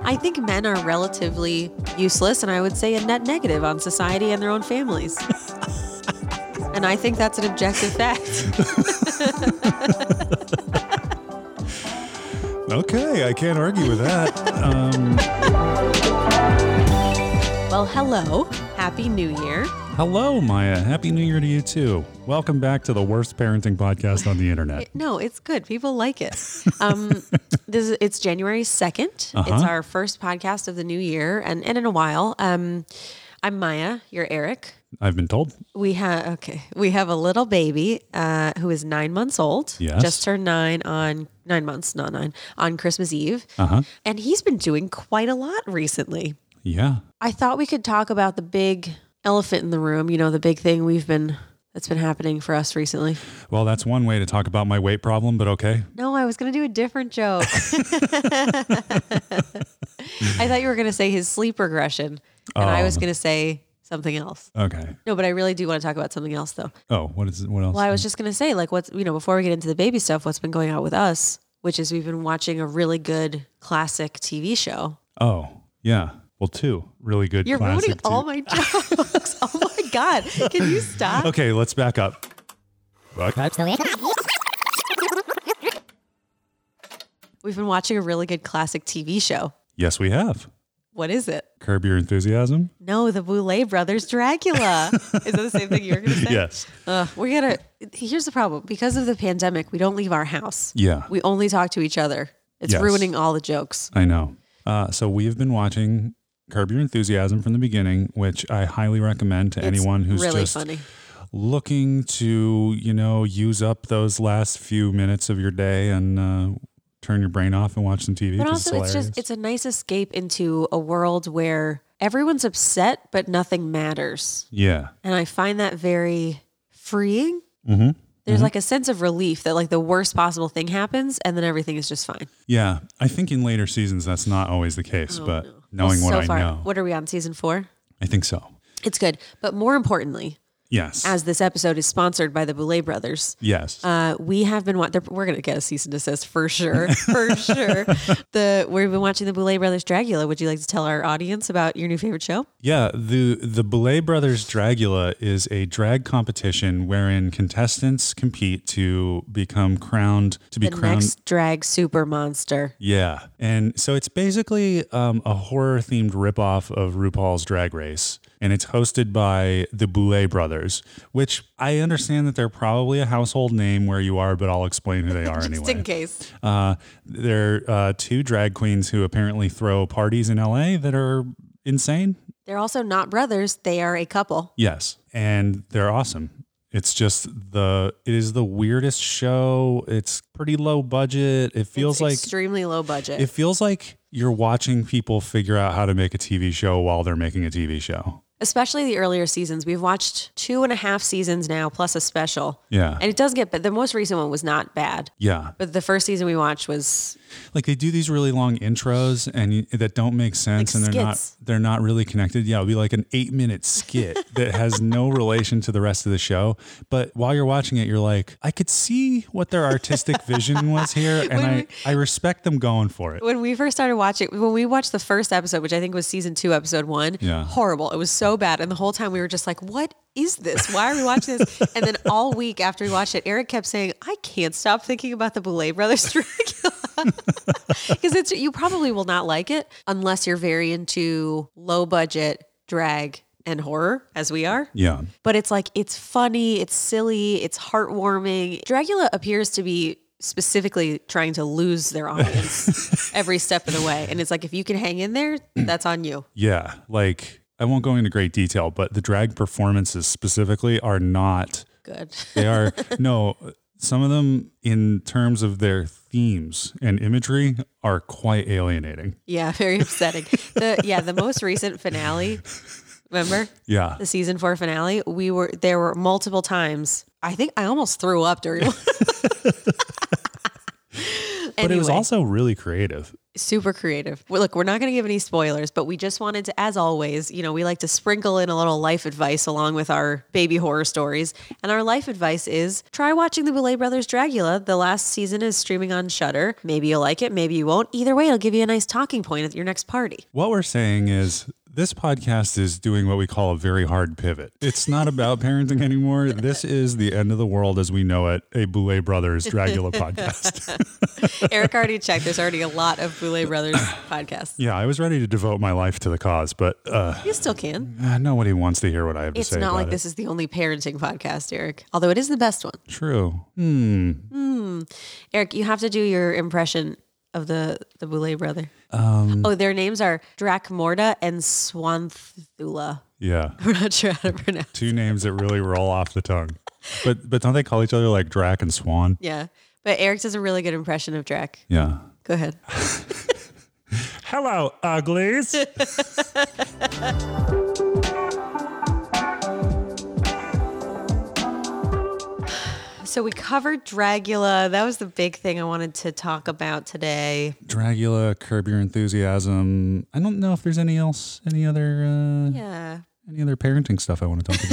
I think men are relatively useless, and I would say a net negative on society and their own families. And I think that's an objective fact. Okay, I can't argue with that. Well, hello. Happy New Year. Hello, Maya. Happy New Year to you, too. Welcome back to the worst parenting podcast on the internet. No, it's good. People like it. It's January 2nd. Uh-huh. It's our first podcast of the new year, and in a while. I'm Maya. You're Eric. I've been told. We have a little baby who is 9 months old. Yes. Just turned 9 months, not 9, on Christmas Eve. Uh-huh. And he's been doing quite a lot recently. Yeah. I thought we could talk about the big elephant in the room, the big thing that's been happening for us recently. Well, that's one way to talk about my weight problem, but okay. No, I was going to do a different joke. I thought you were going to say his sleep regression, and I was going to say something else. Okay. No, but I really do want to talk about something else, though. Oh, what else? Well, I was just going to say, before we get into the baby stuff, what's been going on with us, which is we've been watching a really good classic TV show. Oh, yeah. Well, two really good You're classic ruining all my jokes. Oh my God. Can you stop? Okay, let's back up. We've been watching a really good classic TV show. Yes, we have. What is it? Curb Your Enthusiasm? No, the Boulet Brothers Dracula. Is that the same thing you were going to say? Yes. Here's the problem. Because of the pandemic, we don't leave our house. Yeah. We only talk to each other. It's Yes. ruining all the jokes. I know. So we've been watching Curb Your Enthusiasm from the beginning, which I highly recommend to anyone who's really just funny. looking to, use up those last few minutes of your day and turn your brain off and watch some TV. But 'cause also, it's a nice escape into a world where everyone's upset, but nothing matters. Yeah. And I find that very freeing. Mm-hmm. There's like a sense of relief that like the worst possible thing happens and then everything is just fine. Yeah. I think in later seasons, that's not always the case, but No. knowing Well, what so I far, know, what are we on, season 4? I think so. It's good. But more importantly, Yes. as this episode is sponsored by the Boulet Brothers, Yes. we have been we're going to get a cease and desist for sure. For sure. We've been watching the Boulet Brothers Dracula. Would you like to tell our audience about your new favorite show? Yeah, the Boulet Brothers Dragula is a drag competition wherein contestants compete to become crowned Next drag super monster. Yeah, and so it's basically a horror themed ripoff of RuPaul's Drag Race, and it's hosted by the Boulet Brothers, which I understand that they're probably a household name where you are, but I'll explain who they are anyway. Just in case. They're two drag queens who apparently throw parties in LA that are insane. They're also not brothers. They are a couple. Yes, and they're awesome. It's just it is the weirdest show. It's pretty low budget. It feels like extremely low budget. It feels like you're watching people figure out how to make a TV show while they're making a TV show. Especially the earlier seasons. We've watched 2.5 seasons now, plus a special. Yeah. And it does but the most recent one was not bad. Yeah. But the first season we watched was Like they do these really long intros and that don't make sense, like and they're not really connected. Yeah, it'll be like an 8-minute skit that has no relation to the rest of the show. But while you're watching it, you're like, I could see what their artistic vision was here, and I respect them going for it. when we first started watching, when we watched the first episode, which I think was season 2, episode 1, Yeah. horrible. It was so bad. And the whole time we were just like, what is this? Why are we watching this? And then all week after we watched it, Eric kept saying, I can't stop thinking about the Boulet Brothers Dracula. Because you probably will not like it unless you're very into low budget drag and horror, as we are. Yeah. But it's like, it's funny, it's silly, it's heartwarming. Dracula appears to be specifically trying to lose their audience every step of the way. And it's like, if you can hang in there, that's on you. Yeah. Like, I won't go into great detail, but the drag performances specifically are not Good. They are, no, some of them in terms of their themes and imagery are quite alienating. Yeah, very upsetting. The most recent finale, remember? Yeah. The season 4 finale, there were multiple times. I think I almost threw up during But it was Anyway. also really creative. Super creative. Well, look, we're not going to give any spoilers, but we just wanted to, as always, we like to sprinkle in a little life advice along with our baby horror stories. And our life advice is try watching the Boulet Brothers Dragula. The last season is streaming on Shudder. Maybe you'll like it, maybe you won't. Either way, it'll give you a nice talking point at your next party. What we're saying is this podcast is doing what we call a very hard pivot. It's not about parenting anymore. This is the end of the world as we know it, a Boulet Brothers Dragula podcast. Eric already checked. There's already a lot of Boulet Brothers podcasts. Yeah, I was ready to devote my life to the cause, but You still can. nobody wants to hear what I have to It's say not about like it. this is the only parenting podcast, Eric. Although it is the best one. True. Eric, you have to do your impression of the Boulet brother. Their names are Dracmorda and Swanthula. Yeah. We're not sure how to pronounce. Two names that really roll off the tongue. But don't they call each other like Drac and Swan? Yeah, but Eric does a really good impression of Drac. Yeah. Go ahead. Hello, uglies. So we covered Dragula. That was the big thing I wanted to talk about today. Dragula, Curb Your Enthusiasm. I don't know if there's any other Yeah. any other parenting stuff I want to talk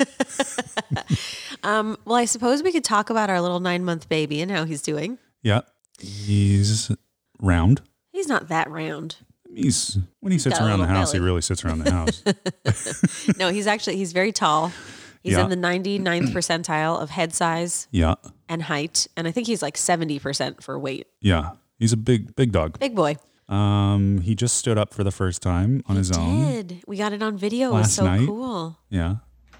about. Well, I suppose we could talk about our little 9-month baby and how he's doing. Yeah. He's round. He's not that round. When he sits got a around the little house, belly. he really sits around the house. No, he's very tall. He's Yeah. in the 99th percentile of head size Yeah. and height. And I think he's like 70% for weight. Yeah. He's a big dog. Big boy. He just stood up for the first time on his own. Did. We got it on video. It was Last so night. cool. Yeah.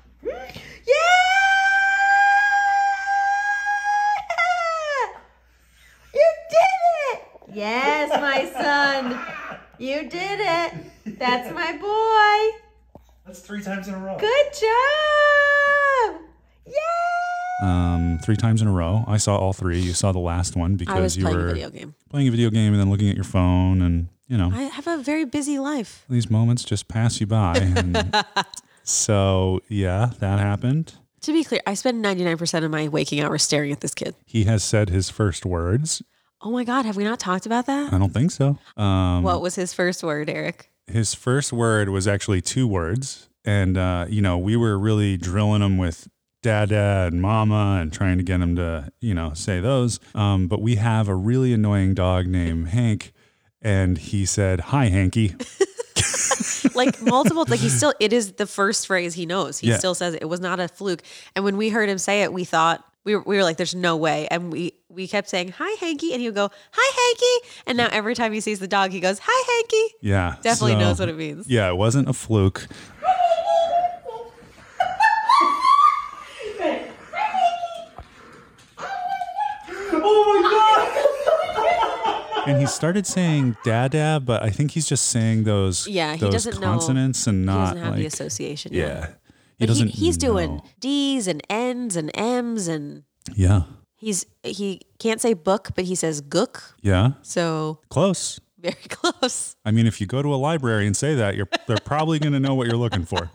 You did it! Yes, my son. You did it. That's my boy. That's 3 times in a row. Good job. Yay! 3 times in a row. I saw all 3. You saw the last one I was because you playing were a video game. playing a video game and then looking at your phone, and I have a very busy life. these moments just pass you by. And so yeah, that happened. To be clear, I spend 99% of my waking hours staring at this kid. He has said his first words. Oh my God, have we not talked about that? I don't think so. What was his first word, Eric? His first word was actually 2 words. And, we were really drilling him with dada and mama and trying to get him to, say those. But we have a really annoying dog named Hank. And he said, "Hi, Hanky." Like multiple, it is the first phrase he knows. He Yeah. still says it. It was not a fluke. And when we heard him say it, we thought, we were like, there's no way. And we kept saying, "Hi, Hanky." And he would go, "Hi, Hanky." And now every time he sees the dog, he goes, "Hi, Hanky." Yeah. Definitely so, knows what it means. Yeah, it wasn't a fluke. And he started saying dada, but I think he's just saying those, Yeah, he those doesn't know. consonants and He not doesn't have like, the association yet. yeah. But doesn't he's doing know. D's and N's and M's and Yeah. he can't say book, but he says gook. Yeah. So Close. very close. I mean, if you go to a library and say that, they're probably going to know what you're looking for.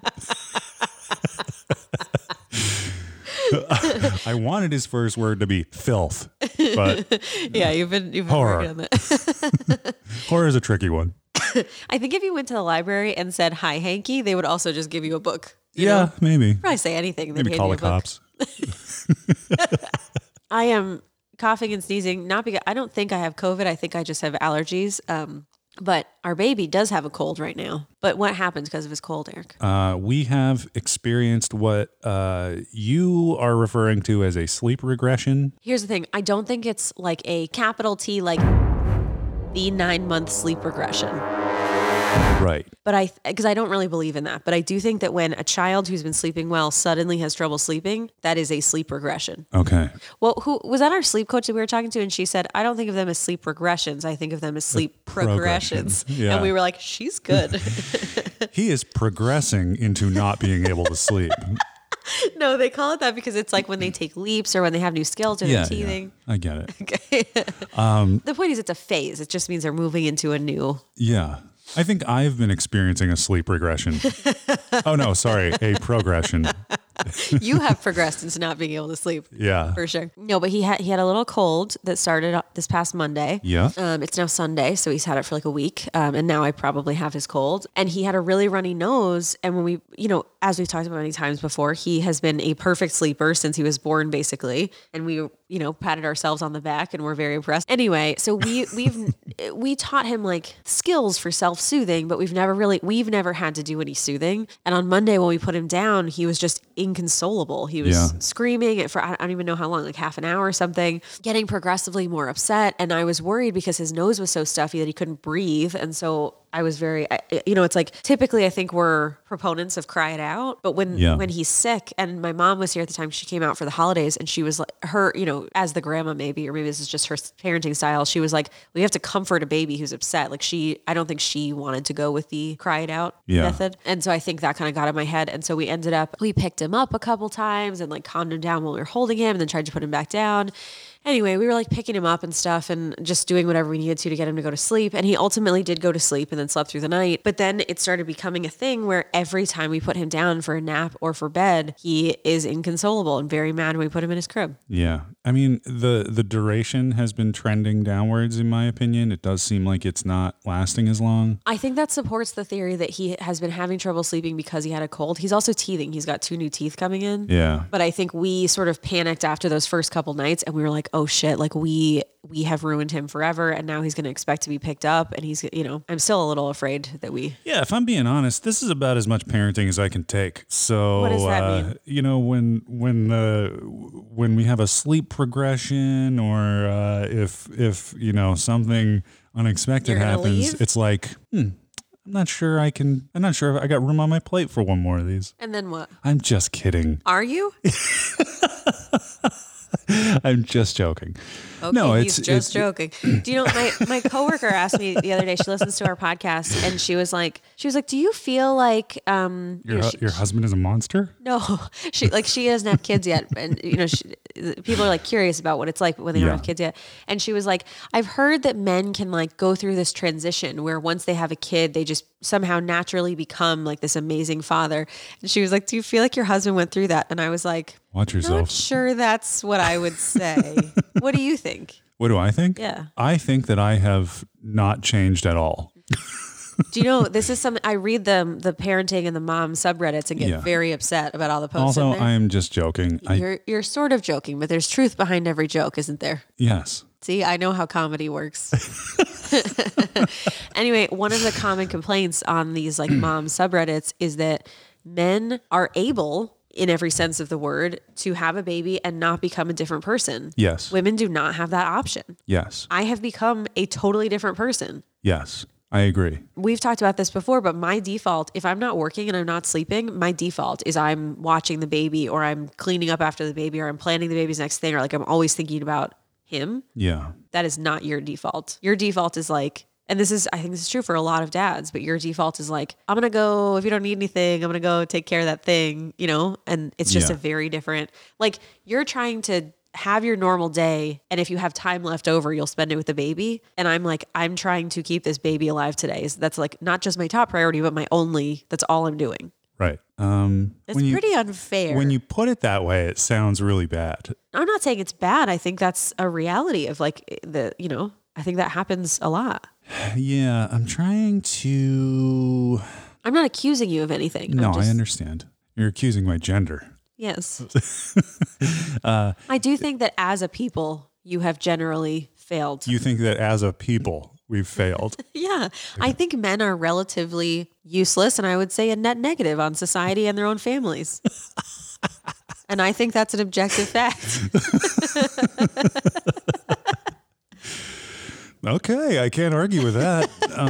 I wanted his first word to be filth, but Yeah, you've been Horror. working on that. horror is a tricky one. I think if you went to the library and said "Hi, Hanky," they would also just give you a book. You Yeah, know? maybe. Probably say anything. and they'd Maybe hand call you the a book. cops. I am coughing and sneezing, not because I don't think I have COVID. I think I just have allergies. But our baby does have a cold right now. But what happens because of his cold, Eric? We have experienced what you are referring to as a sleep regression. Here's the thing. I don't think it's like a capital T, like the 9-month sleep regression. Right. But because I don't really believe in that. But I do think that when a child who's been sleeping well suddenly has trouble sleeping, that is a sleep regression. Okay. Well, who was that? Our sleep coach that we were talking to, and she said, "I don't think of them as sleep regressions. I think of them as sleep progressions." Yeah. And we were like, "She's good." He is progressing into not being able to sleep. No, they call it that because it's like when they take leaps or when they have new skills or they're teething. I get it. Okay. The point is, it's a phase. It just means they're moving into a new. Yeah. I think I've been experiencing a sleep regression. Oh, no, sorry, a progression. You have progressed into not being able to sleep. Yeah. For sure. No, but he had a little cold that started this past Monday. Yeah. It's now Sunday, so he's had it for like a week. And now I probably have his cold. And he had a really runny nose. And when we, as we've talked about many times before, he has been a perfect sleeper since he was born, basically. And we, patted ourselves on the back and we're very impressed. Anyway, so we taught him like skills for self-soothing, but we've never had to do any soothing. And on Monday when we put him down, he was just inconsolable. He was screaming for I don't even know how long, like half an hour or something, getting progressively more upset. And I was worried because his nose was so stuffy that he couldn't breathe. And so I was very, it's like typically I think we're proponents of cry it out, but when he's sick, and my mom was here at the time, she came out for the holidays and she was like, as the grandma maybe, or maybe this is just her parenting style. She was like, we have to comfort a baby who's upset. Like I don't think she wanted to go with the cry it out method. And so I think that kind of got in my head. And so we picked him up a couple times and like calmed him down while we were holding him and then tried to put him back down. Anyway, we were like picking him up and stuff and just doing whatever we needed to get him to go to sleep. And he ultimately did go to sleep and then slept through the night. But then it started becoming a thing where every time we put him down for a nap or for bed, he is inconsolable and very mad when we put him in his crib. Yeah. I mean, the duration has been trending downwards, in my opinion. It does seem like it's not lasting as long. I think that supports the theory that he has been having trouble sleeping because he had a cold. He's also teething. He's got 2 new teeth coming in. Yeah. But I think we sort of panicked after those first couple nights and we were like, oh shit, like we have ruined him forever and now he's going to expect to be picked up and he's, I'm still a little afraid that we... Yeah, if I'm being honest, this is about as much parenting as I can take. So, what does that mean? When we have a sleep progression or if something unexpected happens, leave? It's like, I'm not sure if I got room on my plate for one more of these. And then what? I'm just kidding. Are you? I'm just joking. Okay, no, he's just joking. Do you know, my coworker asked me the other day, she listens to our podcast and she was like, do you feel like, your husband is a monster? No, she doesn't have kids yet. And, people are like curious about what it's like when they don't have kids yet. And she was like, I've heard that men can like go through this transition where once they have a kid, they just somehow naturally become like this amazing father. And she was like, do you feel like your husband went through that? And I was like, watch yourself. Not sure that's what I would say. What do you think? What do I think? Yeah. I think that I have not changed at all. Do you know, this is something, I read the parenting and the mom subreddits and get very upset about all the posts. Also, in there. I am just joking. You're sort of joking, but there's truth behind every joke, isn't there? Yes. See, I know how comedy works. Anyway, one of the common complaints on these like mom subreddits is that men are able, in every sense of the word, to have a baby and not become a different person. Yes. Women do not have that option. Yes. I have become a totally different person. Yes. I agree. We've talked about this before, but my default, if I'm not working and I'm not sleeping, my default is I'm watching the baby or I'm cleaning up after the baby or I'm planning the baby's next thing or like I'm always thinking about him. Yeah. That is not your default. Your default is like, and I think this is true for a lot of dads, but your default is like, I'm going to go, if you don't need anything, I'm going to go take care of that thing, and it's just a very different, like you're trying to have your normal day. And if you have time left over, you'll spend it with the baby. And I'm like, I'm trying to keep this baby alive today. So that's like not just my top priority, but that's all I'm doing. Right. It's pretty unfair. When you put it that way, it sounds really bad. I'm not saying it's bad. I think that's a reality of like I think that happens a lot. Yeah. I'm not accusing you of anything. No, I understand. You're accusing my gender. Yes. I do think that as a people, you have generally failed. You think that as a people, we've failed? Yeah. I think men are relatively useless and I would say a net negative on society and their own families. And I think that's an objective fact. Okay. I can't argue with that.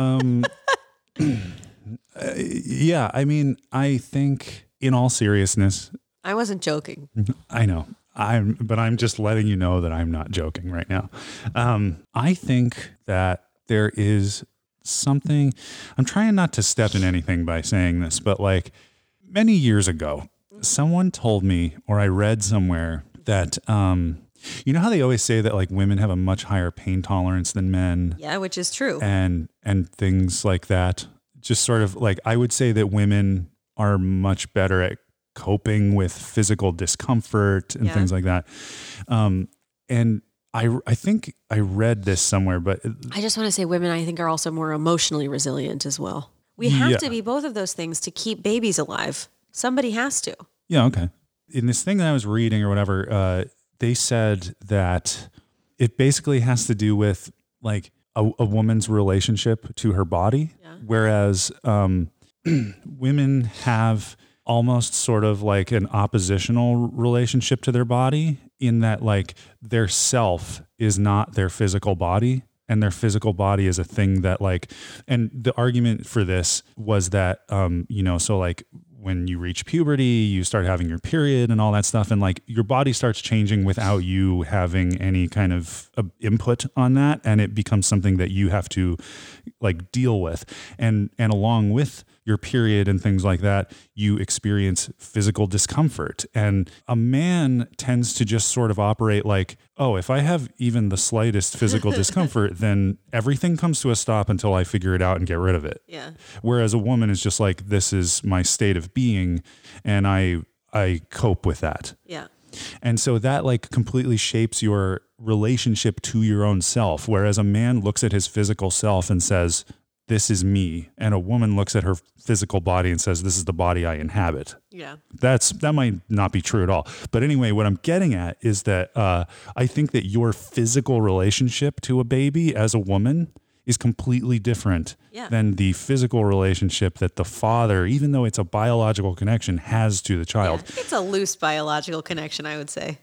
Yeah. I mean, I think in all seriousness, I wasn't joking. I know. But I'm just letting you know that I'm not joking right now. I think that there is something, I'm trying not to step in anything by saying this, but like many years ago, someone told me, or I read somewhere that, you know how they always say that like women have a much higher pain tolerance than men? Yeah, which is true. And things like that. Just sort of like, I would say that women are much better at coping with physical discomfort and things like that. And I think I read this somewhere, but I just want to say women, I think, are also more emotionally resilient as well. We have to be both of those things to keep babies alive. Somebody has to. Yeah. Okay. In this thing that I was reading or whatever, they said that it basically has to do with like a woman's relationship to her body, whereas women have almost sort of like an oppositional relationship to their body, in that like their self is not their physical body, and their physical body is a thing that like, and the argument for this was that, so like when you reach puberty, you start having your period and all that stuff. And like your body starts changing without you having any kind of input on that. And it becomes something that you have to like deal with. And along with your period and things like that, you experience physical discomfort. And a man tends to just sort of operate like, oh, if I have even the slightest physical discomfort, then everything comes to a stop until I figure it out and get rid of it. Yeah. Whereas a woman is just like, this is my state of being, and I cope with that. Yeah. And so that like completely shapes your relationship to your own self. Whereas a man looks at his physical self and says, this is me. And a woman looks at her physical body and says, this is the body I inhabit. Yeah. That might not be true at all. But anyway, what I'm getting at is that I think that your physical relationship to a baby as a woman is completely different than the physical relationship that the father, even though it's a biological connection, has to the child. Yeah, it's a loose biological connection, I would say.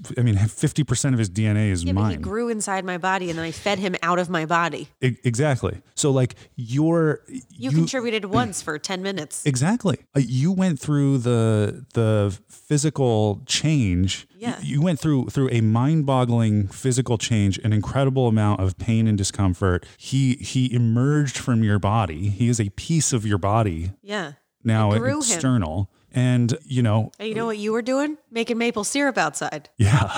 50% of his DNA is mine. But he grew inside my body, and then I fed him out of my body. Exactly. So like you contributed once for 10 minutes. Exactly. You went through the physical change. Yeah. You went through a mind-boggling physical change, an incredible amount of pain and discomfort. He emerged from your body. He is a piece of your body. Yeah. Now grew external. And And you know what you were doing? Making maple syrup outside. Yeah.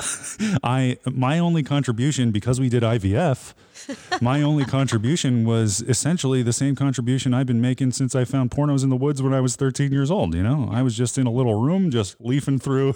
My only contribution, because we did IVF, my only contribution was essentially the same contribution I've been making since I found pornos in the woods when I was 13 years old. I was just in a little room, just leafing through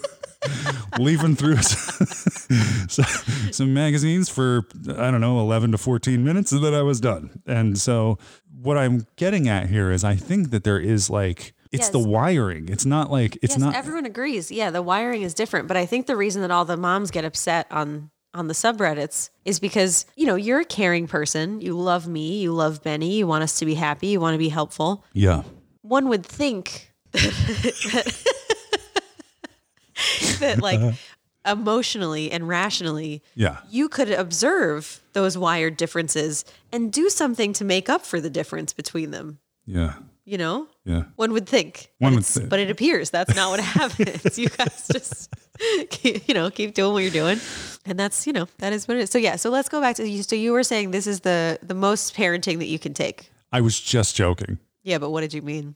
some magazines for, 11 to 14 minutes, and then I was done. And so what I'm getting at here is I think that there is like, it's the wiring. It's not like, not. Everyone agrees. Yeah, the wiring is different. But I think the reason that all the moms get upset on the subreddits is because, you're a caring person. You love me. You love Benny. You want us to be happy. You want to be helpful. Yeah. One would think that like emotionally and rationally, you could observe those wired differences and do something to make up for the difference between them. Yeah. Yeah. One would think. But it appears that's not what happens. You guys just, keep doing what you're doing. And that's, that is what it is. So yeah. So let's go back to you. So you were saying this is the most parenting that you can take. I was just joking. Yeah. But what did you mean?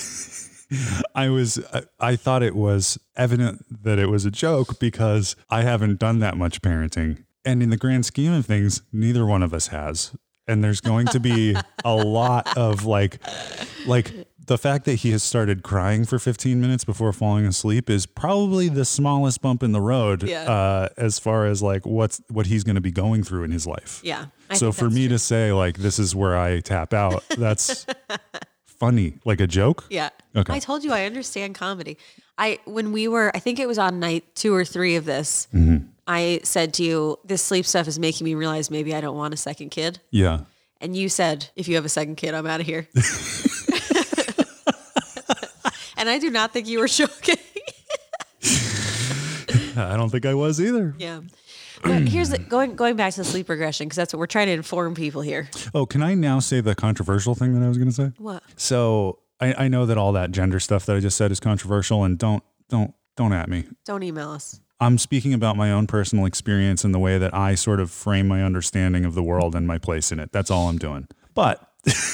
I thought it was evident that it was a joke because I haven't done that much parenting. And in the grand scheme of things, neither one of us has. And there's going to be a lot of like the fact that he has started crying for 15 minutes before falling asleep is probably the smallest bump in the road as far as like what he's going to be going through in his life. Yeah. So for me to say like, this is where I tap out, that's funny, like a joke. Yeah. Okay. I told you I understand comedy. I think it was on night 2 or 3 of this, I said to you, this sleep stuff is making me realize maybe I don't want a second kid. Yeah. And you said, if you have a second kid, I'm out of here. And I do not think you were joking. I don't think I was either. Yeah. But here's going back to the sleep regression, because that's what we're trying to inform people here. Oh, can I now say the controversial thing that I was going to say? What? So I know that all that gender stuff that I just said is controversial, and don't at me. Don't email us. I'm speaking about my own personal experience and the way that I sort of frame my understanding of the world and my place in it. That's all I'm doing. But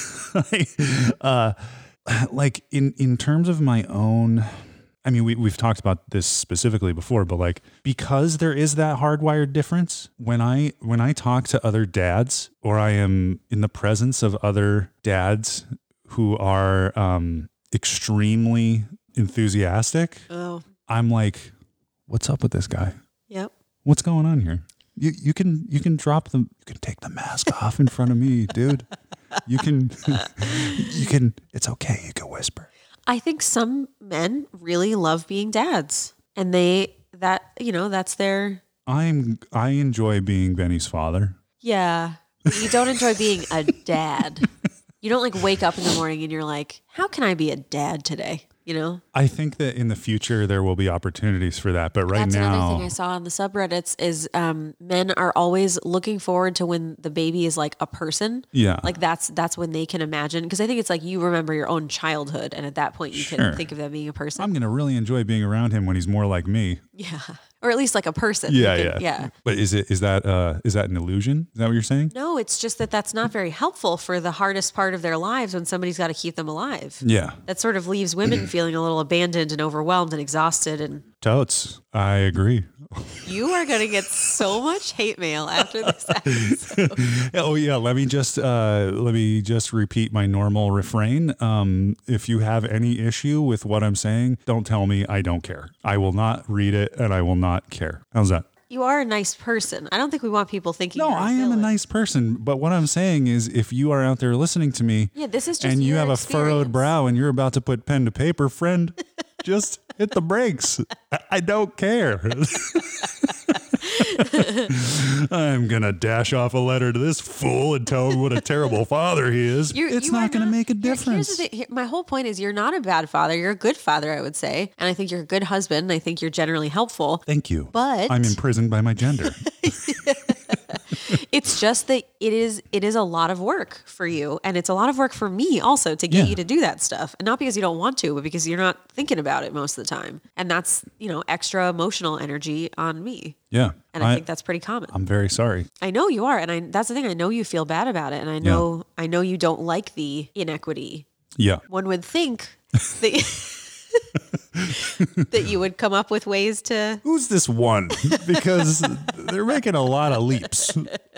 like in terms of my own, I mean, we've talked about this specifically before, but like, because there is that hardwired difference, when I talk to other dads, or I am in the presence of other dads who are extremely enthusiastic, Oh, I'm like, what's up with this guy? yep. What's going on here? You can take the mask off in front of me, dude. You can it's okay. You can whisper. I think some men really love being dads, and that's their, I enjoy being Benny's father. yeah. But you don't enjoy being a dad. You don't like wake up in the morning and you're like, how can I be a dad today? You know? I think that in the future there will be opportunities for that, but right That's now, another thing I saw on the subreddits is men are always looking forward to when the baby is like a person. yeah, Like that's when they can imagine, because I think it's like you remember your own childhood, and at that point you Sure. can think of them being a person. I'm gonna really enjoy being around him when he's more like me. Yeah, or at least like a person. Yeah, You can- yeah, yeah. But is that an illusion? Is that what you're saying? No, it's just that's not very helpful for the hardest part of their lives when somebody's got to keep them alive. Yeah, That sort of leaves women feeling a little abandoned and overwhelmed and exhausted. And totes. I agree. you are going to get so much hate mail after this episode. Oh yeah, let me just repeat my normal refrain. If you have any issue with what I'm saying, don't tell me. I don't care. I will not read it, and I will not care. How's that? You are a nice person. I don't think we want people thinking. No, you're I am a villain. nice person, but what I'm saying is, if you are out there listening to me, Yeah, this is just and you your have a experience. furrowed brow and you're about to put pen to paper, friend, just hit the brakes. I don't care. I'm gonna dash off a letter to this fool and tell him what a terrible father he is. It's You not are gonna make a Here's difference. the thing. My whole point is you're not a bad father. You're a good father, I would say. And I think you're a good husband. And I think you're generally helpful. Thank you. But- I'm imprisoned by my gender. It's just that it is a lot of work for you. And it's a lot of work for me also to get Yeah. you to do that stuff. And not because you don't want to, but because you're not thinking about it most of the time. And that's, extra emotional energy on me. Yeah. And I think that's pretty common. I'm very sorry. I know you are. And that's the thing. I know you feel bad about it. And I know you don't like the inequity. Yeah. One would think that that you would come up with ways to. Who's this one? Because they're making a lot of leaps.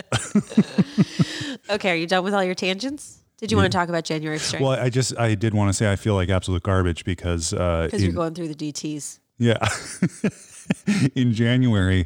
Okay, are you done with all your tangents? Did you want to talk about January strength? Well, I did want to say I feel like absolute garbage because Because you're going through the DTs. yeah. In January,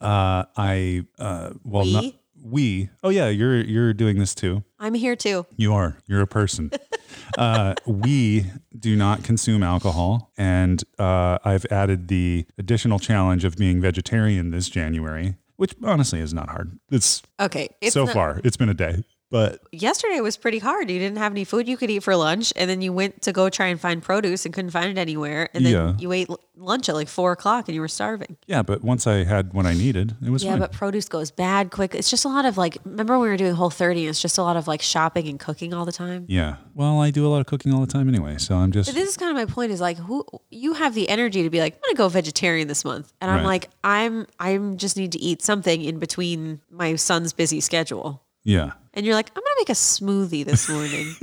oh yeah, you're doing this too. I'm here too. You're a person. We do not consume alcohol, and I've added the additional challenge of being vegetarian this January, which honestly is not hard. It's Okay. far, it's been a day, but Yesterday was pretty hard. You didn't have any food you could eat for lunch, and then you went to go try and find produce and couldn't find it anywhere. And then Yeah. you ate lunch at like 4:00 and you were starving. yeah, but once I had what I needed, it was Yeah, fine. but produce goes bad quick. It's just a lot of remember when we were doing Whole30, it's just a lot of shopping and cooking all the time. Yeah. Well, I do a lot of cooking all the time anyway, so I'm just But this is kind of my point is who you have the energy to be like, I'm going to go vegetarian this month. And I'm Right. like, I'm just need to eat something in between my son's busy schedule. yeah. And you're like, I'm going to make a smoothie this morning.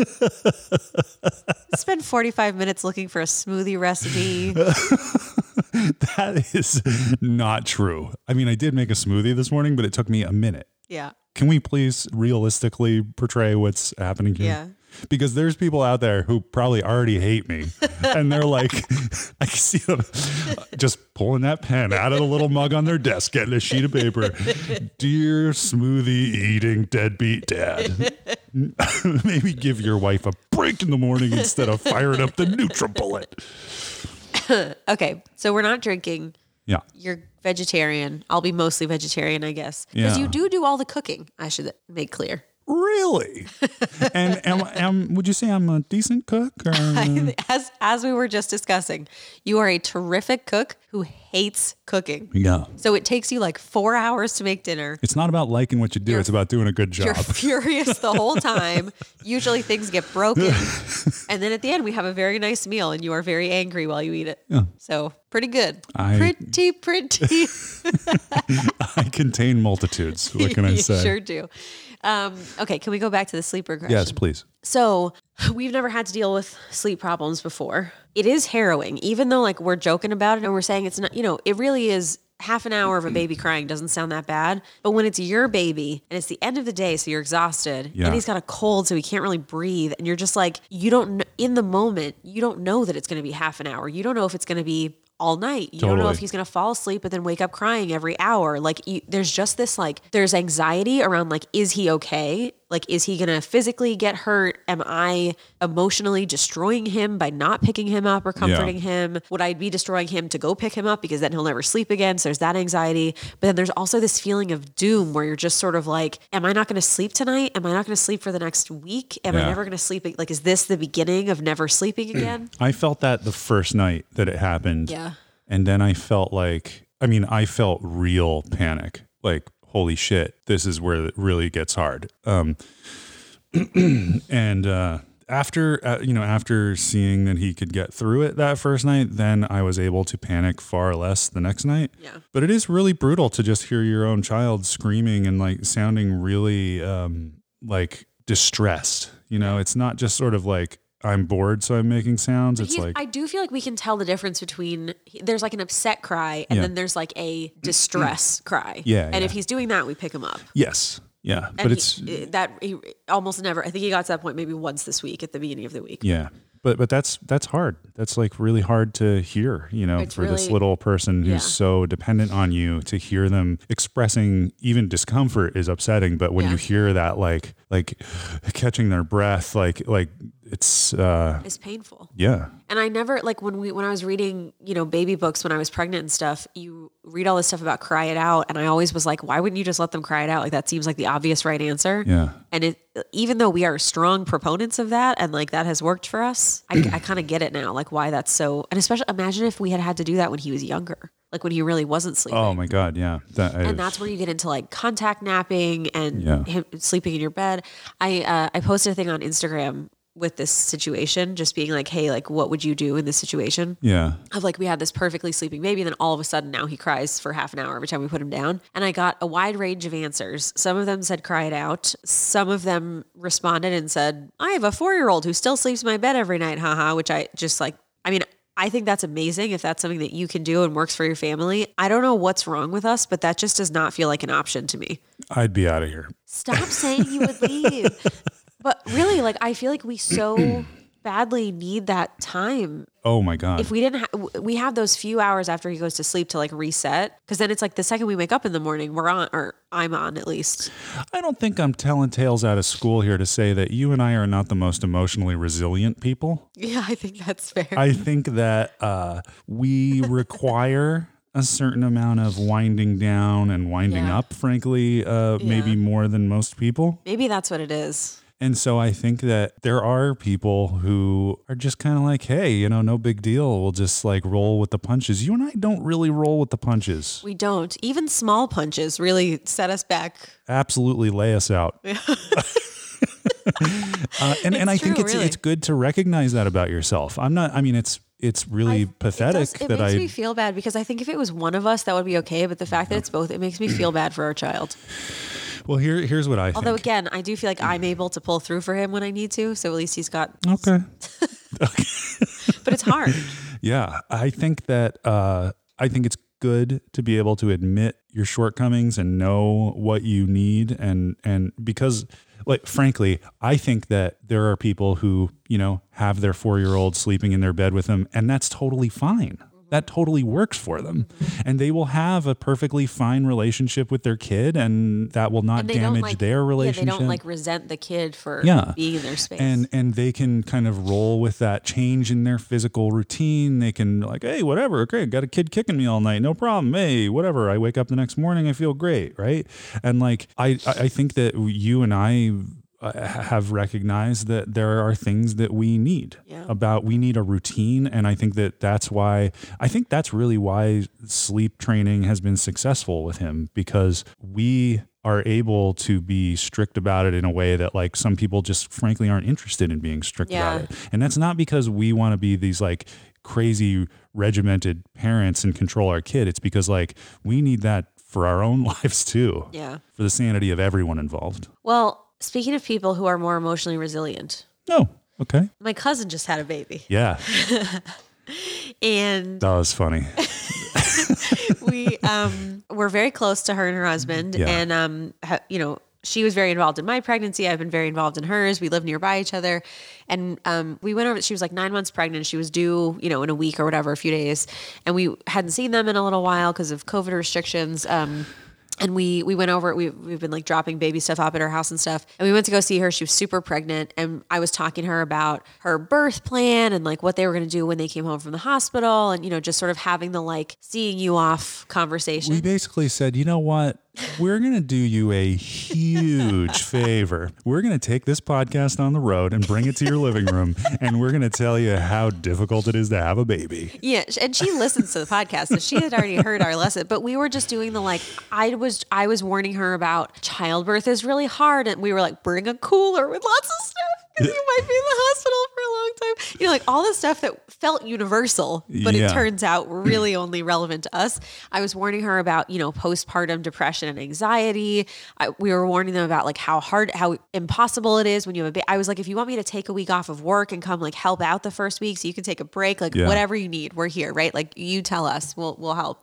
Spend 45 minutes looking for a smoothie recipe. That is not true. I mean, I did make a smoothie this morning, but it took me a minute. Yeah. Can we please realistically portray what's happening here? Yeah. Because there's people out there who probably already hate me. And they're like, I can see them just pulling that pen out of the little mug on their desk, getting a sheet of paper. Dear smoothie eating deadbeat dad, maybe give your wife a break in the morning instead of firing up the NutriBullet. Okay. So we're not drinking. Yeah. You're vegetarian. I'll be mostly vegetarian, I guess. Because Yeah. you do all the cooking. I should make clear. Really? And would you say I'm a decent cook? Or? As we were just discussing, you are a terrific cook who hates cooking. Yeah. So it takes you 4 hours to make dinner. It's not about liking what you do. It's about doing a good You're job. furious the whole time. Usually things get broken. And then at the end, we have a very nice meal and you are very angry while you eat it. Yeah. So pretty good. I- Pretty. I contain multitudes. What can I You say? sure do. Okay, can we go back to the sleep regression? Yes, please. So we've never had to deal with sleep problems before. It is harrowing, even though we're joking about it and we're saying it's not, it really is. Half an hour of a baby crying doesn't sound that bad. But when it's your baby and it's the end of the day, so you're exhausted Yeah. and he's got a cold, so he can't really breathe. And you're just like, you don't know. in the moment, you don't know that it's going to be half an hour. You don't know if it's going to be all night. You don't know if he's going to fall asleep and then wake up crying every hour. Like there's just this, like, there's anxiety around, like, is he okay? Like, is he going to physically get hurt? Am I emotionally destroying him by not picking him up or comforting him? Would I be destroying him to go pick him up because then he'll never sleep again? So there's that anxiety. But then there's also this feeling of doom where you're just sort of like, am I not going to sleep tonight? Am I not going to sleep for the next week? Am I never going to sleep? Like, is this the beginning of never sleeping again? I felt that the first night that it happened. Yeah. And then I felt like, I felt real panic. Like, holy shit, this is where it really gets hard. And after seeing that he could get through it that first night, then I was able to panic far less the next night. Yeah. But it is really brutal to just hear your own child screaming and like sounding really like distressed. It's not just sort of like, I'm bored, so I'm making sounds. It's like, I do feel like we can tell the difference between, there's like an upset cry and then there's like a distress cry. Yeah. And if he's doing that, we pick him up. Yes. Yeah. And but he almost never, I think he got to that point maybe once this week at the beginning of the week. Yeah. But that's hard. That's like really hard to hear, It's for really, this little person who's so dependent on you. To hear them expressing even discomfort is upsetting. But when you hear that, like catching their breath, like it's painful. Yeah. And I never, like, when I was reading, baby books when I was pregnant and stuff, you read all this stuff about cry it out. And I always was like, why wouldn't you just let them cry it out? Like, that seems like the obvious right answer. Yeah. And even though we are strong proponents of that, and like that has worked for us, I kind of get it now, like why that's so, and especially imagine if we had to do that when he was younger, like when he really wasn't sleeping. Oh my God. Yeah. And that's where you get into like contact napping and him sleeping in your bed. I posted a thing on Instagram with this situation, just being like, hey, like, what would you do in this situation? Yeah. Of like, we had this perfectly sleeping baby, and then all of a sudden now he cries for half an hour every time we put him down. And I got a wide range of answers. Some of them said, cry it out. Some of them responded and said, I have a 4-year-old who still sleeps in my bed every night. Haha. Which I just like, I think that's amazing if that's something that you can do and works for your family. I don't know what's wrong with us, but that just does not feel like an option to me. I'd be out of here. Stop saying you would leave. But really, like, I feel like we so badly need that time. Oh my God. If we didn't, we have those few hours after he goes to sleep to like reset. Cause then it's like the second we wake up in the morning, we're on, or I'm on at least. I don't think I'm telling tales out of school here to say that you and I are not the most emotionally resilient people. Yeah, I think that's fair. I think that we require a certain amount of winding down and winding up, frankly, maybe more than most people. Maybe that's what it is. And so I think that there are people who are just kind of like, hey, no big deal. We'll just like roll with the punches. You and I don't really roll with the punches. We don't. Even small punches really set us back. Absolutely lay us out. And I think it's good to recognize that about yourself. It's really pathetic it makes me feel bad because I think if it was one of us, that would be okay. But the fact that it's both, it makes me feel bad for our child. Well, here's what I think. Although again, I do feel like I'm able to pull through for him when I need to. So at least he's got. Okay. But it's hard. Yeah. I think that, I think it's good to be able to admit your shortcomings and know what you need. And because, like, frankly, I think that there are people who, have their 4-year-old sleeping in their bed with them, and that's totally fine. That totally works for them. And they will have a perfectly fine relationship with their kid, and that will not damage their relationship. Yeah, they don't resent the kid for being in their space. And they can kind of roll with that change in their physical routine. They can like, hey, whatever, okay, got a kid kicking me all night, no problem. Hey, whatever. I wake up the next morning, I feel great, right? And like, I think that you and I have recognized that there are things that we need we need a routine. And I think that's really why sleep training has been successful with him, because we are able to be strict about it in a way that like some people just frankly aren't interested in being strict about it. And that's not because we want to be these like crazy regimented parents and control our kid. It's because like we need that for our own lives too. Yeah. For the sanity of everyone involved. Well, speaking of people who are more emotionally resilient. Oh, okay. My cousin just had a baby. Yeah. And that was funny. We're very close to her and her husband. Yeah. And, she was very involved in my pregnancy. I've been very involved in hers. We live nearby each other. And we went over, she was like 9 months pregnant. She was due, in a week or whatever, a few days. And we hadn't seen them in a little while because of COVID restrictions. And we went over, we've been like dropping baby stuff up at her house and stuff. And we went to go see her. She was super pregnant. And I was talking to her about her birth plan and like what they were going to do when they came home from the hospital. And, just sort of having the like seeing you off conversation. We basically said, you know what? We're going to do you a huge favor. We're going to take this podcast on the road and bring it to your living room. And we're going to tell you how difficult it is to have a baby. Yeah. And she listens to the podcast. So she had already heard our lesson, but we were just doing the like, I was warning her about childbirth is really hard. And we were like, bring a cooler with lots of stuff. Because you might be in the hospital for a long time. Like all the stuff that felt universal, but it turns out really only relevant to us. I was warning her about, postpartum depression and anxiety. We were warning them about like how impossible it is when you have a baby. I was like, if you want me to take a week off of work and come like help out the first week so you can take a break, like whatever you need, we're here, right? Like you tell us, we'll help.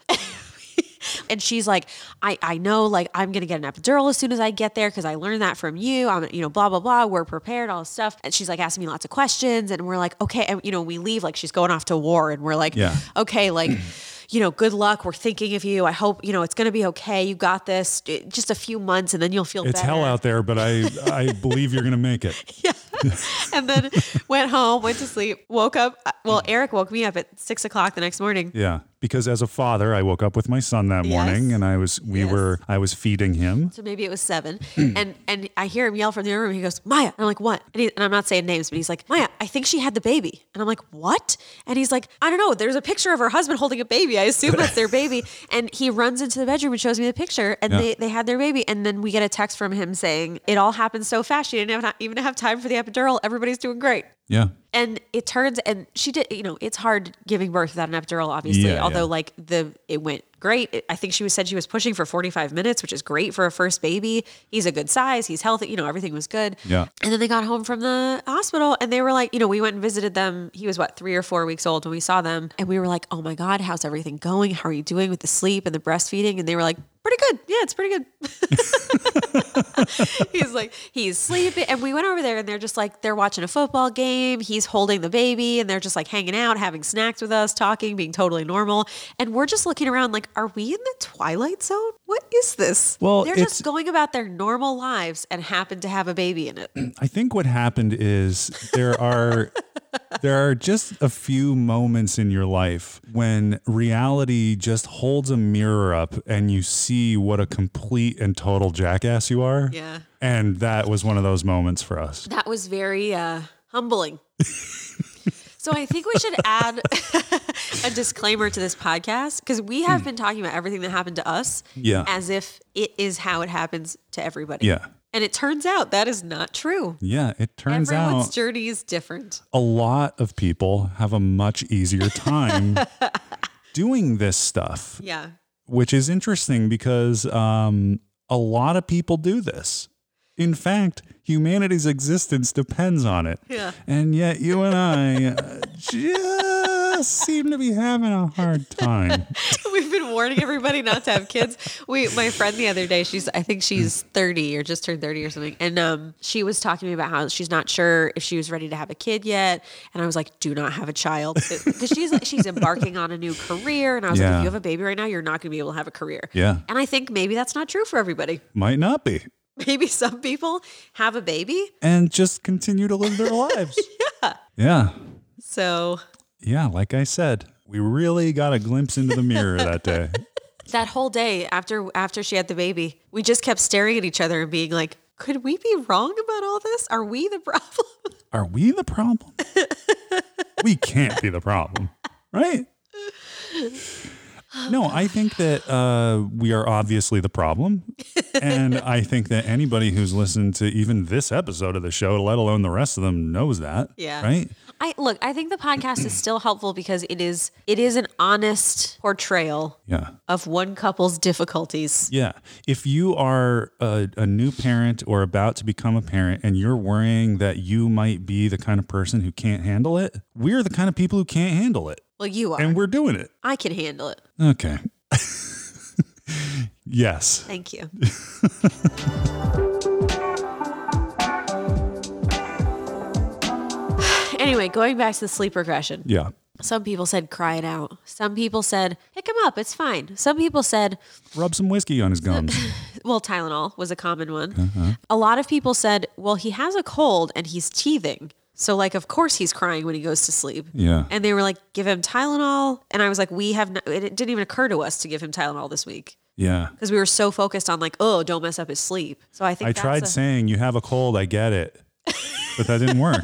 And she's like, I know, like, I'm going to get an epidural as soon as I get there because I learned that from you. I'm, blah, blah, blah. We're prepared, all this stuff. And she's like asking me lots of questions. And we're like, okay. And, we leave, like, she's going off to war. And we're like, okay, like, good luck. We're thinking of you. I hope, it's going to be okay. You got this. Just a few months and then you'll feel better. It's hell out there, but I believe you're going to make it. Yeah. And then went home, went to sleep, woke up. Well, Eric woke me up at 6:00 the next morning. Yeah. Because as a father, I woke up with my son that morning and I was feeding him. So maybe it was 7 and I hear him yell from the other room. He goes, Maya. And I'm like, what? And I'm not saying names, but he's like, Maya, I think she had the baby. And I'm like, what? And he's like, I don't know. There's a picture of her husband holding a baby. I assume that's their baby. And he runs into the bedroom and shows me the picture and they had their baby. And then we get a text from him saying, it all happened so fast. She didn't even have time for the epidural. Everybody's doing great. Yeah. And it turns, and she did, it's hard giving birth without an epidural, obviously. Although it went great. I think she was pushing for 45 minutes, which is great for a first baby. He's a good size. He's healthy. Everything was good. Yeah. And then they got home from the hospital and they were like, we went and visited them. He was 3 or 4 weeks old when we saw them. And we were like, oh my God, how's everything going? How are you doing with the sleep and the breastfeeding? And they were like, pretty good. Yeah, it's pretty good. He's like, he's sleeping. And we went over there and they're just like, they're watching a football game. He's holding the baby and they're just like hanging out, having snacks with us, talking, being totally normal. And we're just looking around like, are we in the Twilight Zone? What is this? Well, they're just going about their normal lives and happen to have a baby in it. I think what happened is there are just a few moments in your life when reality just holds a mirror up and you see what a complete and total jackass you are. Yeah. And that was one of those moments for us. That was very humbling. So I think we should add a disclaimer to this podcast because we have been talking about everything that happened to us as if it is how it happens to everybody. Yeah. And it turns out that is not true. Yeah, it turns out everyone's journey is different. A lot of people have a much easier time doing this stuff. Yeah. Which is interesting because a lot of people do this. In fact, humanity's existence depends on it. Yeah. And yet you and I just seem to be having a hard time. We've been warning everybody not to have kids. My friend the other day, I think she's 30 or just turned 30 or something. And she was talking to me about how she's not sure if she was ready to have a kid yet. And I was like, do not have a child. Because she's embarking on a new career. And I was like, if you have a baby right now, you're not going to be able to have a career. Yeah. And I think maybe that's not true for everybody. Might not be. Maybe some people have a baby and just continue to live their lives. Yeah. Yeah. So. Yeah, like I said, we really got a glimpse into the mirror that day. That whole day after she had the baby, we just kept staring at each other and being like, could we be wrong about all this? Are we the problem? Are we the problem? We can't be the problem, right? No, I think that we are obviously the problem. And I think that anybody who's listened to even this episode of the show, let alone the rest of them, knows that. Yeah. Right? I think the podcast is still helpful because it is an honest portrayal of one couple's difficulties. Yeah. If you are a new parent or about to become a parent and you're worrying that you might be the kind of person who can't handle it, we're the kind of people who can't handle it. Well, you are. And we're doing it. I can handle it. Okay. Yes. Thank you. Anyway, going back to the sleep regression. Yeah. Some people said cry it out. Some people said pick him up, it's fine. Some people said Rub some whiskey on his gums. well, Tylenol was a common one. A lot of people said, well, he has a cold and he's teething. So like, of course he's crying when he goes to sleep. Yeah. And they were like, give him Tylenol. And I was like, it didn't even occur to us to give him Tylenol this week. Yeah. Because we were so focused on like, oh, don't mess up his sleep. So I think I tried saying you have a cold, I get it. But that didn't work.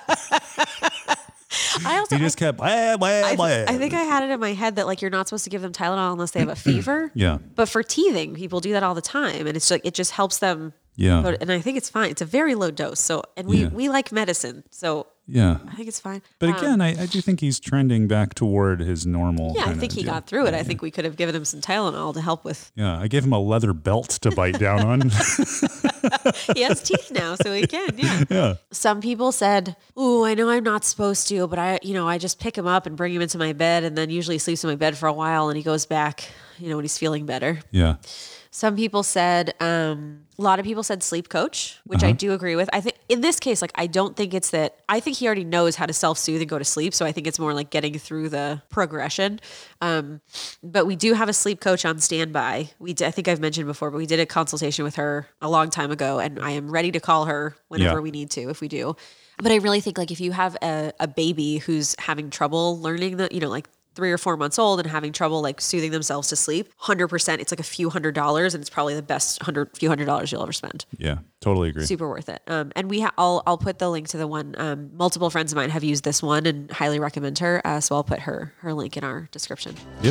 He just kept, I think I had it in my head that like you're not supposed to give them Tylenol unless they have a fever. Yeah. But for teething, people do that all the time. And it's like, it just helps them. Yeah. And I think it's fine. It's a very low dose. So, and we like medicine. So yeah, I think it's fine. But again, I do think he's trending back toward his normal. Yeah, I think he got through it. I think we could have given him some Tylenol to help with. Yeah, I gave him a leather belt to bite down on. He has teeth now, so he can. Yeah. Yeah. Some people said, "Ooh, I know I'm not supposed to, but I just pick him up and bring him into my bed, and then usually he sleeps in my bed for a while, and he goes back, when he's feeling better." Yeah. Some people said, a lot of people said sleep coach, which I do agree with. I think in this case, like, I don't think it's that. I think he already knows how to self-soothe and go to sleep. So I think it's more like getting through the progression. But we do have a sleep coach on standby. I think I've mentioned before, but we did a consultation with her a long time ago, and I am ready to call her whenever we need to, if we do. But I really think like if you have a baby who's having trouble learning like 3 or 4 months old and having trouble like soothing themselves to sleep, 100%, it's like a few $100s, and it's probably the best few $100s you'll ever spend. Yeah, totally agree. Super worth it. And I'll put the link to the one. Multiple friends of mine have used this one and highly recommend her. So I'll put her link in our description. Yep.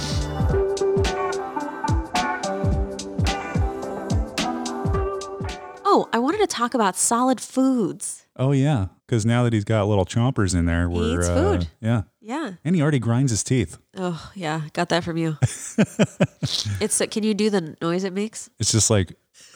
Oh, I wanted to talk about solid foods. Oh yeah, because now that he's got little chompers in there, He eats food. Yeah. Yeah. And he already grinds his teeth. Oh yeah, got that from you. Can you do the noise it makes? It's just like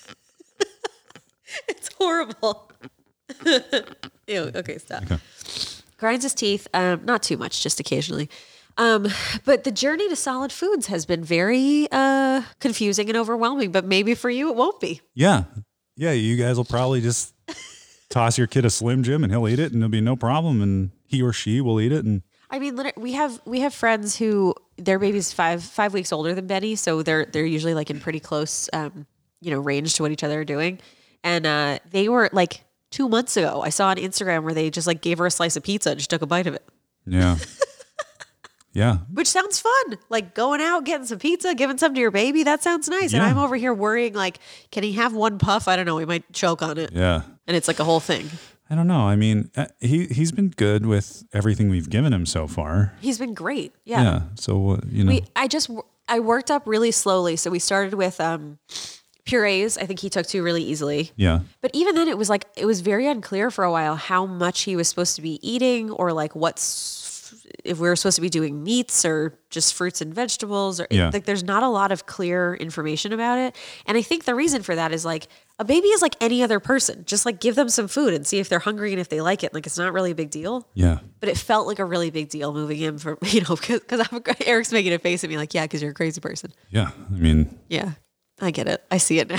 It's horrible. Ew, okay, stop. Okay. Grinds his teeth, not too much, just occasionally. But the journey to solid foods has been very confusing and overwhelming, but maybe for you it won't be. Yeah, you guys will probably just toss your kid a Slim Jim and he'll eat it and there'll be no problem, and he or she will eat it. And I mean, we have friends who their baby's 5 weeks older than Benny, so they're usually like in pretty close range to what each other are doing. And they were like 2 months ago, I saw on Instagram where they just like gave her a slice of pizza and just took a bite of it. yeah. Yeah. Which sounds fun. Like going out, getting some pizza, giving some to your baby. That sounds nice. Yeah. And I'm over here worrying like, can he have one puff? I don't know. He might choke on it. Yeah. And it's like a whole thing. I don't know. I mean, he's been good with everything we've given him so far. He's been great. Yeah. Yeah. So, I worked up really slowly. So we started with purees. I think he took to really easily. Yeah. But even then it was very unclear for a while how much he was supposed to be eating, or like if we were supposed to be doing meats or just fruits and vegetables, or like there's not a lot of clear information about it. And I think the reason for that is like a baby is like any other person. Just like give them some food and see if they're hungry and if they like it. Like it's not really a big deal. Yeah. But it felt like a really big deal moving him from, because Eric's making a face at me like, yeah, because you're a crazy person. Yeah. I mean, yeah. I get it. I see it now.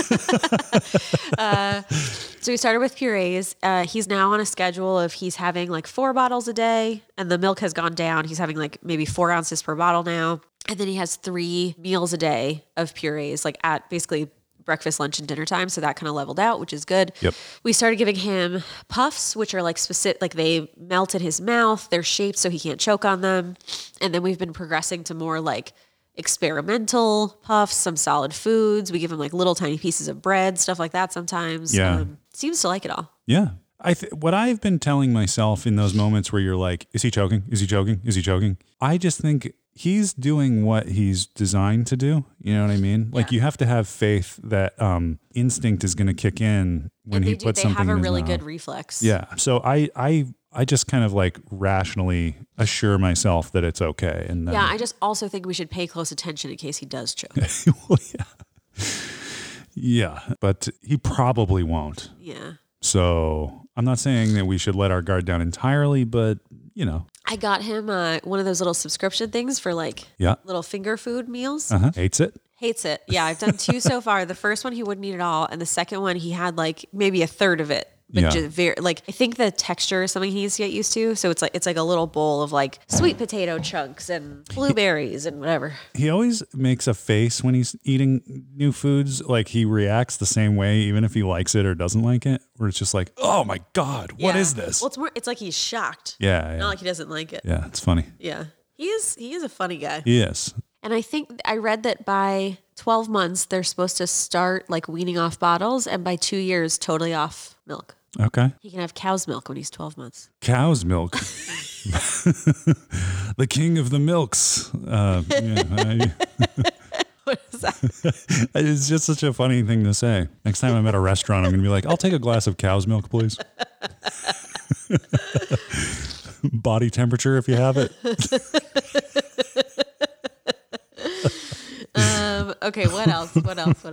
So we started with purees. He's now on a schedule of he's having like 4 bottles a day, and the milk has gone down. He's having like maybe 4 ounces per bottle now. And then he has 3 meals a day of purees, like at basically breakfast, lunch, and dinner time. So that kind of leveled out, which is good. Yep. We started giving him puffs, which are like specific, like they melt in his mouth. They're shaped so he can't choke on them. And then we've been progressing to more like experimental puffs, some solid foods. We give him like little tiny pieces of bread, stuff like that sometimes. Yeah. Seems to like it all. Yeah. What I've been telling myself in those moments where you're like, is he choking? Is he choking? Is he choking? I just think he's doing what he's designed to do. You know what I mean? Like you have to have faith that instinct is going to kick in when he puts something in his mouth. They have a really good reflex. Yeah. So I just kind of like rationally assure myself that it's okay. And yeah, I just also think we should pay close attention in case he does choke. Well, yeah. Yeah, but he probably won't. Yeah. So I'm not saying that we should let our guard down entirely, but I got him one of those little subscription things for like little finger food meals. Hates it. Hates it. Yeah, I've done 2 so far. The first one he wouldn't eat at all, and the second one he had like maybe a third of it. but Yeah. just very like I think the texture is something he needs to get used to. So it's like a little bowl of like sweet potato chunks and blueberries and whatever. He always makes a face when he's eating new foods. Like he reacts the same way, even if he likes it or doesn't like it, where it's just like, oh my God, what is this? Well, it's like he's shocked. Yeah. Not like he doesn't like it. Yeah, it's funny. Yeah. He is a funny guy. Yes. And I think I read that by 12 months, they're supposed to start like weaning off bottles, and by 2 years, totally off milk. Okay. He can have cow's milk when he's 12 months. Cow's milk. The king of the milks. What is that? It's just such a funny thing to say. Next time I'm at a restaurant, I'm going to be like, I'll take a glass of cow's milk, please. Body temperature, if you have it. Okay, what else? He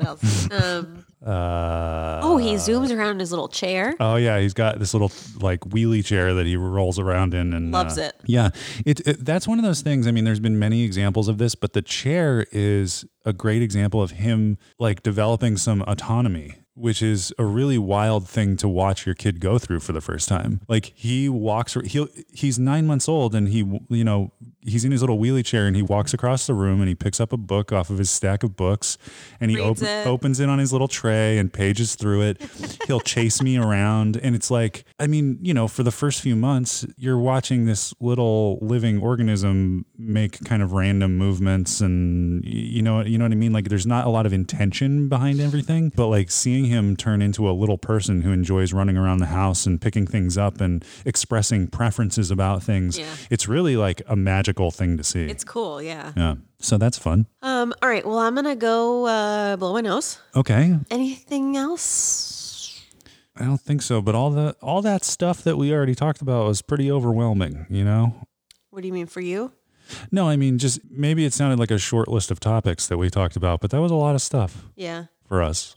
zooms around in his little chair. Oh yeah, he's got this little like wheelie chair that he rolls around in and Loves it. Yeah, that's one of those things. I mean, there's been many examples of this, but the chair is a great example of him like developing some autonomy, which is a really wild thing to watch your kid go through for the first time. Like he's 9 months old and he's in his little wheelie chair and he walks across the room and he picks up a book off of his stack of books and he opens it on his little tray and pages through it. He'll chase me around. And it's like, I mean, for the first few months, you're watching this little living organism make kind of random movements and you know what I mean? Like there's not a lot of intention behind everything, but like seeing him turn into a little person who enjoys running around the house and picking things up and expressing preferences about things. Yeah. It's really like a magical thing to see. It's cool, yeah. Yeah. So that's fun. All right, well, I'm going to go blow my nose. Okay. Anything else? I don't think so, but all that stuff that we already talked about was pretty overwhelming, What do you mean for you? No, I mean, just maybe it sounded like a short list of topics that we talked about, but that was a lot of stuff. Yeah. For us.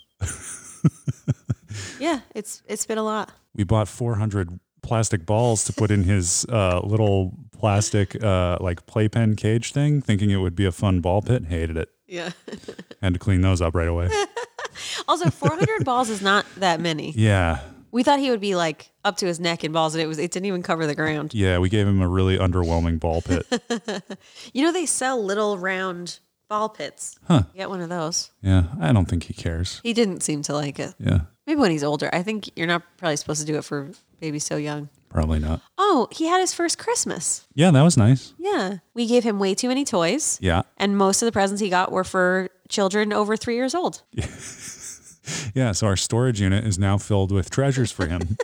Yeah, it's been a lot. We bought 400 plastic balls to put in his little plastic like playpen cage thing, thinking it would be a fun ball pit. Hated it. Yeah. Had to clean those up right away. Also, 400 balls is not that many. Yeah. We thought he would be like up to his neck in balls, and it didn't even cover the ground. Yeah, we gave him a really underwhelming ball pit. They sell little round ball pits. Huh. Get one of those. Yeah, I don't think he cares. He didn't seem to like it. Yeah. Maybe when he's older. I think you're not probably supposed to do it for babies so young. Probably not. Oh, he had his first Christmas. Yeah, that was nice. Yeah. We gave him way too many toys. Yeah. And most of the presents he got were for children over 3 years old. Yeah, so our storage unit is now filled with treasures for him.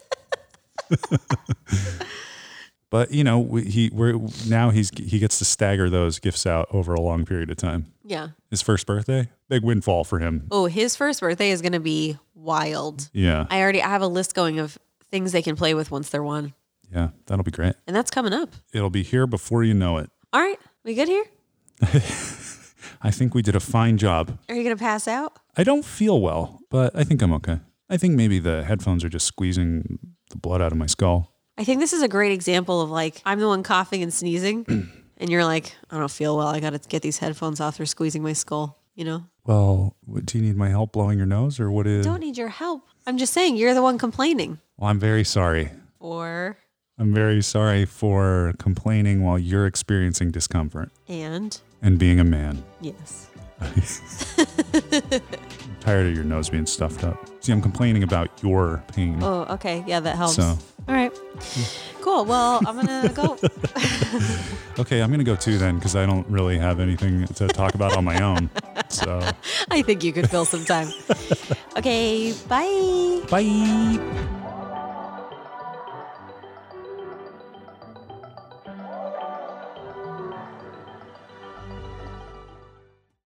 But he gets to stagger those gifts out over a long period of time. Yeah. His first birthday, big windfall for him. Oh, his first birthday is going to be wild. Yeah. I have a list going of things they can play with once they're 1. Yeah, that'll be great. And that's coming up. It'll be here before you know it. All right. We good here? I think we did a fine job. Are you going to pass out? I don't feel well, but I think I'm okay. I think maybe the headphones are just squeezing the blood out of my skull. I think this is a great example of like, I'm the one coughing and sneezing. And you're like, I don't feel well. I got to get these headphones off. They're squeezing my skull, Well, do you need my help blowing your nose or what is? Don't need your help. I'm just saying you're the one complaining. Well, I'm very sorry. I'm very sorry for complaining while you're experiencing discomfort. And being a man. Yes. I'm tired of your nose being stuffed up. See, I'm complaining about your pain. Oh, okay. Yeah, that helps. So. All right. Cool. Well, I'm going to go. Okay, I'm going to go too then because I don't really have anything to talk about on my own. So I think you could fill some time. Okay. Bye. Bye.